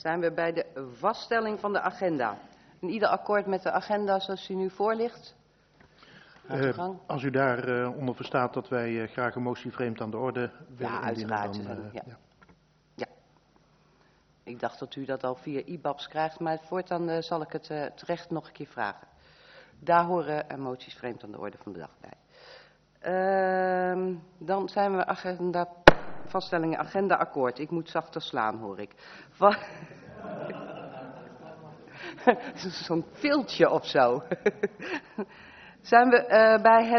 Zijn we bij de vaststelling van de agenda. En ieder akkoord met de agenda zoals die nu voor ligt? Als u daar onder verstaat dat wij graag een motie vreemd aan de orde willen ja, indienen, uiteraard. dan... Ja. Ik dacht dat u dat al via IBABS krijgt, maar voortaan zal ik het terecht nog een keer vragen. Daar horen moties vreemd aan de orde van de dag bij. Dan zijn we vaststellingen agenda-akkoord. Ik moet zachter slaan, hoor ik. Zo'n viltje of zo. Zijn we bij het